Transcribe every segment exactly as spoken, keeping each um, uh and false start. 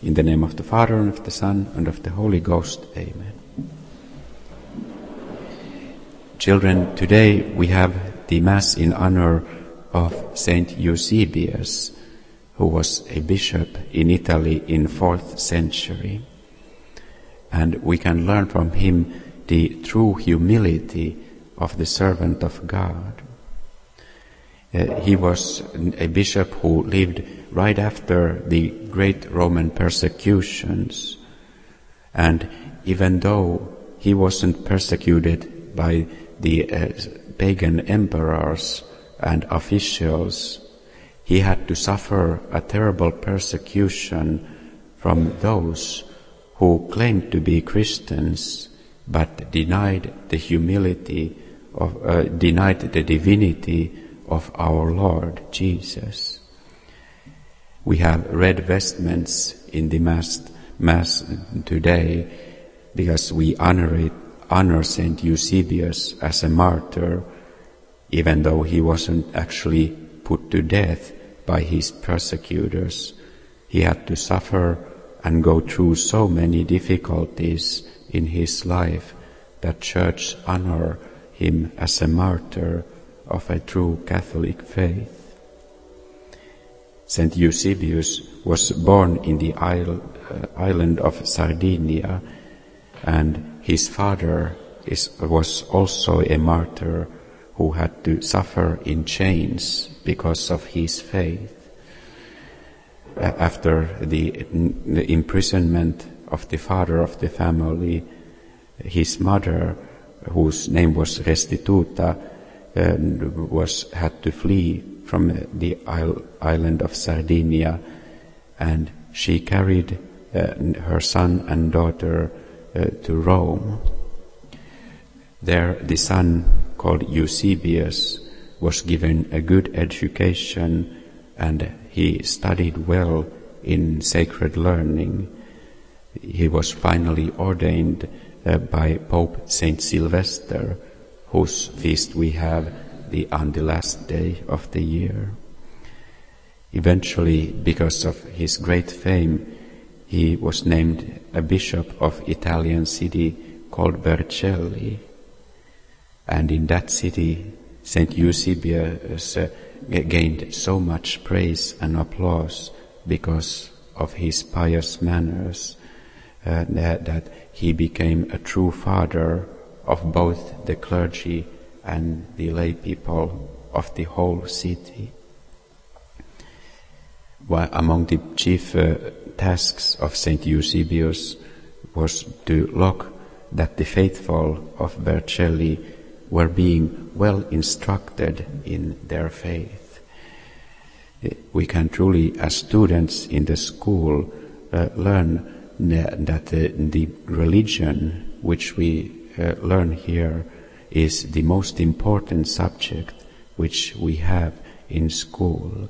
In the name of the Father, and of the Son, and of the Holy Ghost. Amen. Children, today we have the Mass in honor of Saint Eusebius, who was a bishop in Italy in fourth century. And we can learn from him the true humility of the servant of God. Uh, he was a bishop who lived right after the great Roman persecutions. And even though he wasn't persecuted by the uh, pagan emperors and officials, he had to suffer a terrible persecution from those who claimed to be Christians but denied the humility of, uh, denied the divinity of our Lord Jesus. We have red vestments in the Mass, Mass today because we honor it, honor Saint Eusebius as a martyr, even though he wasn't actually put to death by his persecutors. He had to suffer and go through so many difficulties in his life that Church honor him as a martyr of a true Catholic faith. Saint Eusebius was born in the isle, uh, island of Sardinia, and his father is, was also a martyr who had to suffer in chains because of his faith. Uh, after the, the imprisonment of the father of the family, his mother, whose name was Restituta, uh, was had to flee from the isle, island of Sardinia, and she carried uh, her son and daughter uh, to Rome. There the son, called Eusebius, was given a good education, and he studied well in sacred learning. He was finally ordained uh, by Pope Saint Sylvester, whose feast we have the, on the last day of the year. Eventually, because of his great fame, he was named a bishop of Italian city called Vercelli. And in that city, Saint Eusebius uh, gained so much praise and applause because of his pious manners uh, that, that he became a true father of both the clergy and the lay people of the whole city. While among the chief uh, tasks of Saint Eusebius was to look that the faithful of Vercelli were being well instructed in their faith. We can truly, as students in the school, uh, learn that the, the religion which we uh, learn here is the most important subject which we have in school.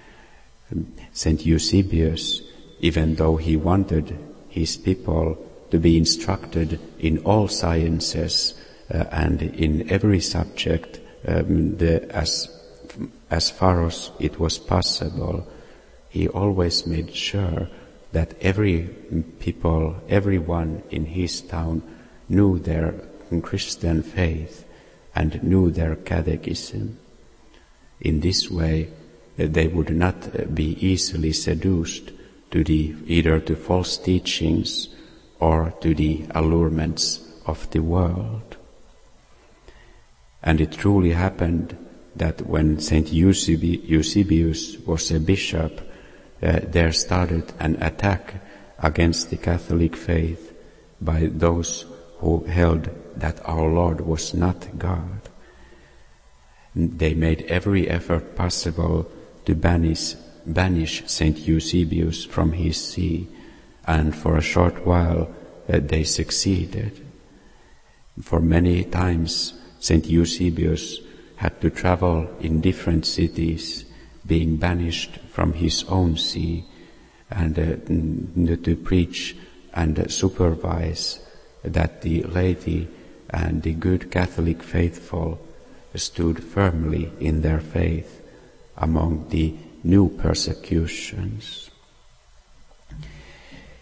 Saint Eusebius, even though he wanted his people to be instructed in all sciences uh, and in every subject um, the, as as far as it was possible, he always made sure that every people, everyone in his town knew their Christian faith and knew their catechism. In this way, they would not be easily seduced to the either to false teachings or to the allurements of the world. And it truly happened that when Saint Eusebius was a bishop, uh, there started an attack against the Catholic faith by those who held that our Lord was not God. They made every effort possible to banish, banish Saint Eusebius from his see, and for a short while uh, they succeeded. For many times Saint Eusebius had to travel in different cities, being banished from his own see, and uh, to preach and uh, supervise that the laity and the good Catholic faithful stood firmly in their faith among the new persecutions.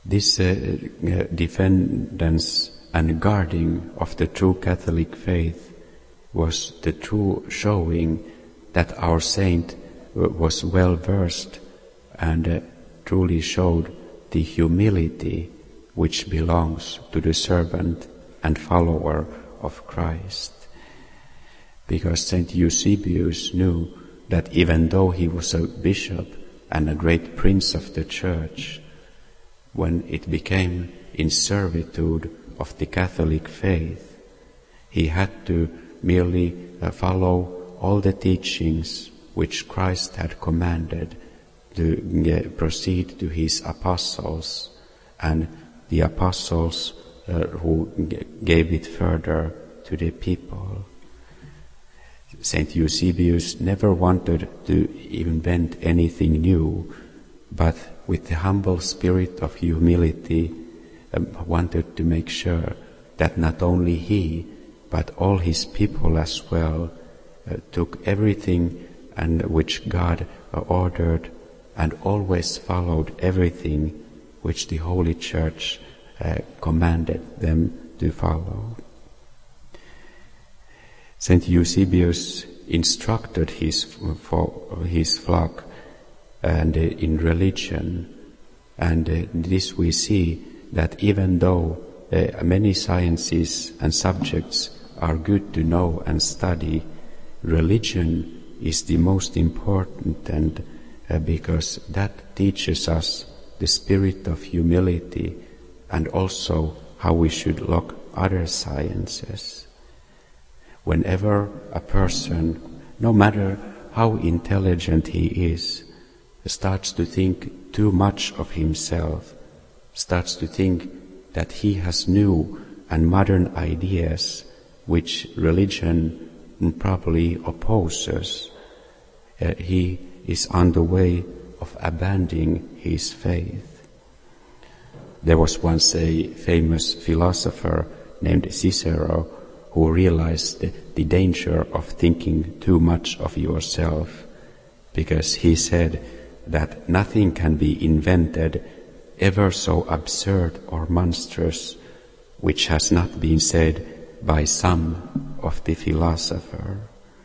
This uh, uh, defendance and guarding of the true Catholic faith was the true showing that our saint was well versed and uh, truly showed the humility which belongs to the servant and follower of Christ. Because Saint Eusebius knew that even though he was a bishop and a great prince of the church, when it became in servitude of the Catholic faith, he had to merely uh, follow all the teachings which Christ had commanded to uh, proceed to his apostles, and the apostles uh, who g- gave it further to the people. Saint Eusebius never wanted to invent anything new, but with the humble spirit of humility um, wanted to make sure that not only he, but all his people as well uh, took everything and which God uh, ordered and always followed everything which the Holy Church uh, commanded them to follow. Saint Eusebius instructed his, for his flock and uh, in religion, and uh, this we see that even though uh, many sciences and subjects are good to know and study, religion is the most important, and uh, because that teaches us the spirit of humility and also how we should look other sciences. Whenever a person, no matter how intelligent he is, starts to think too much of himself, starts to think that he has new and modern ideas which religion probably opposes, uh, he is on the way of abandoning his faith. There was once a famous philosopher named Cicero who realized the, the danger of thinking too much of yourself, because he said that nothing can be invented ever so absurd or monstrous which has not been said by some of the philosopher.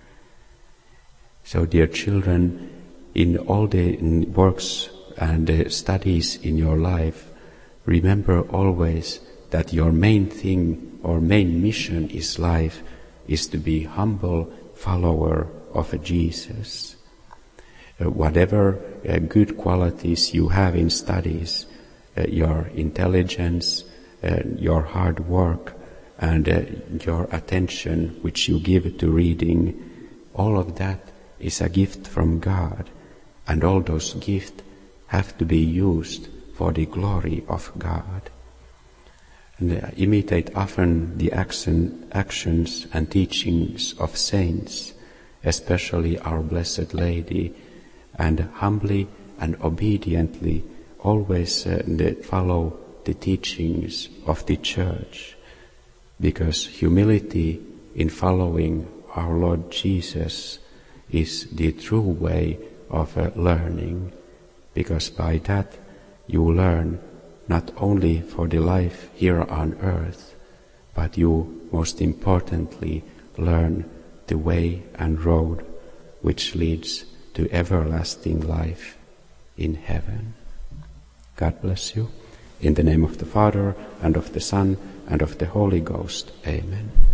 So, dear children, in all the works and the studies in your life, remember always that your main thing or main mission is life is to be humble follower of Jesus. Uh, whatever uh, good qualities you have in studies, uh, your intelligence, uh, your hard work, and uh, your attention which you give to reading, all of that is a gift from God, and all those gifts have to be used for the glory of God. And uh, imitate often the action, actions and teachings of saints, especially our Blessed Lady, and humbly and obediently always uh, follow the teachings of the Church, because humility in following our Lord Jesus is the true way of uh, learning, because by that you learn not only for the life here on earth, but you most importantly learn the way and road which leads to everlasting life in heaven. God bless you. In the name of the Father, and of the Son, and of the Holy Ghost. Amen.